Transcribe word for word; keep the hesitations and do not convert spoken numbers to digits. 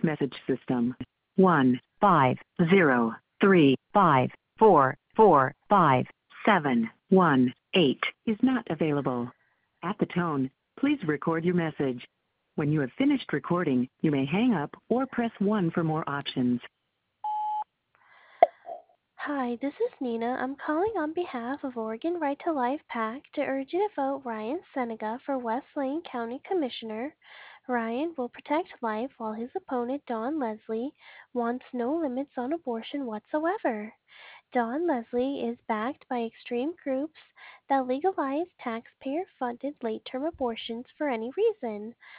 message system. one five zero three five four four five seven one eight is not available. At the tone, please record your message. When you have finished recording, you may hang up or press one for more options. Hi, this is Nina. I'm calling on behalf of Oregon Right to Life PAC to urge you to vote Ryan Seneca for West Lane County Commissioner. Ryan will protect life while his opponent, Don Leslie, wants no limits on abortion whatsoever. Don Leslie is backed by extreme groups that legalize taxpayer funded late term abortions for any reason.